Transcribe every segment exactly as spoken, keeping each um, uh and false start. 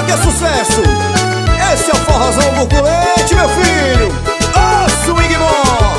que é sucesso. Esse é o forrozão burculente, meu filho. Ô, swing bom.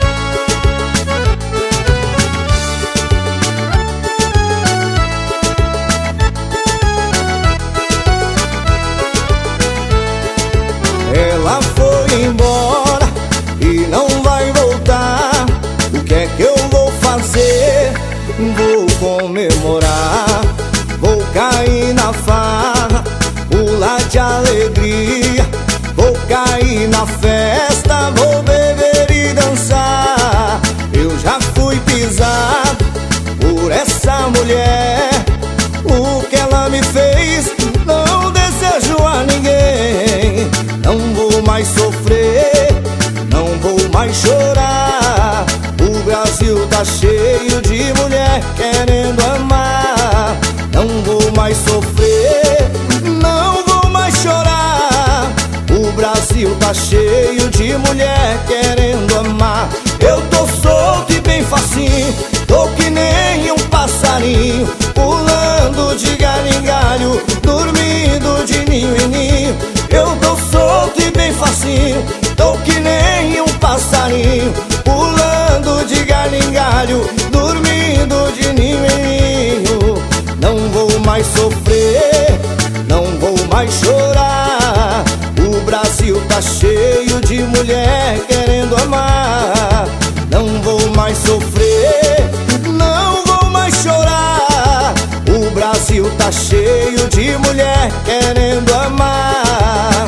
Ela foi embora e não vai voltar. O que é que eu vou fazer? Vou comemorar, vou cair na farra, pular de alegria. Vou cair na festa, vou beber e dançar. Eu já fui pisado por essa mulher. O que ela me fez não desejo a ninguém. Não vou mais sofrer, não vou mais chorar. O Brasil tá cheio de mulher querendo amar. Não vou mais sofrer, não vou mais chorar. O Brasil tá cheio de mulher querendo amar. Eu tô solto e bem facinho, tô que nem um passarinho, pulando de galho em galho, dormindo de ninho em ninho. Eu tô solto e bem facinho, tô que nem um passarinho, pulando de galho em galho, dormindo de ninho em ninho. Não vou mais sofrer, não vou mais chorar. O Brasil tá cheio de mulher querendo amar. Não vou mais sofrer, não vou mais chorar. O Brasil tá cheio de mulher querendo amar.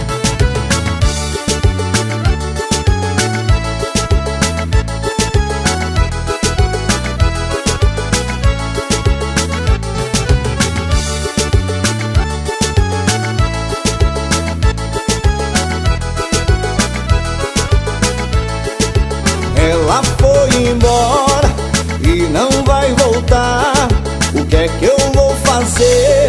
Ela foi embora e não vai voltar. O que é que eu vou fazer?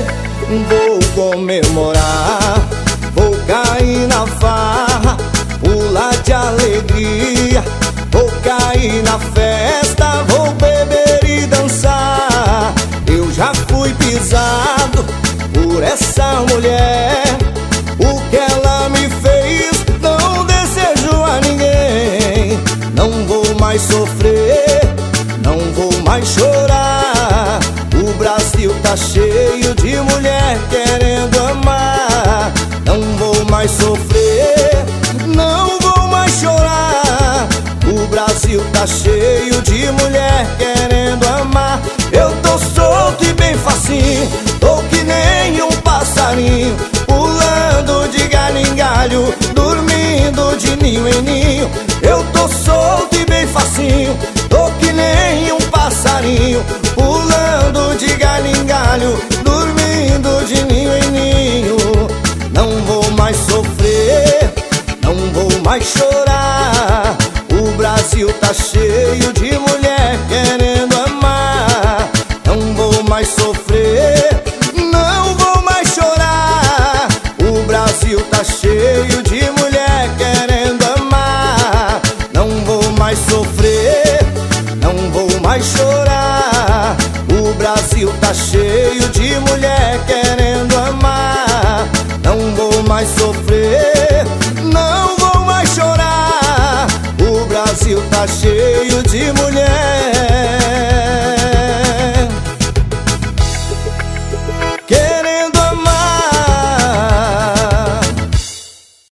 Vou comemorar, vou cair na farra, pular de alegria. Vou cair na festa, vou beber e dançar. Eu já fui pisado por essa mulher. O que ela me fez não desejo a ninguém. Não vou mais sofrer, não vou mais chorar. O Brasil tá cheio de mulher querendo amar. Não vou mais sofrer, não vou mais chorar. O Brasil tá cheio de mulher querendo amar. Eu tô solto e bem facinho, tô que nem um passarinho, pulando de galho em galho, dormindo de ninho em ninho. Eu tô solto e bem facinho, tô que nem um passarinho, pulando de galho em galho, dormindo de ninho em ninho. Não vou mais sofrer, não vou mais chorar. O Brasil tá cheio de mulher querendo amar. Não vou mais sofrer, não vou mais chorar. O Brasil tá cheio de mulher querendo amar. Não vou mais sofrer, não vou mais chorar. O Brasil tá cheio de mulher querendo amar. Não vou mais sofrer, não vou mais chorar. O Brasil tá cheio de mulher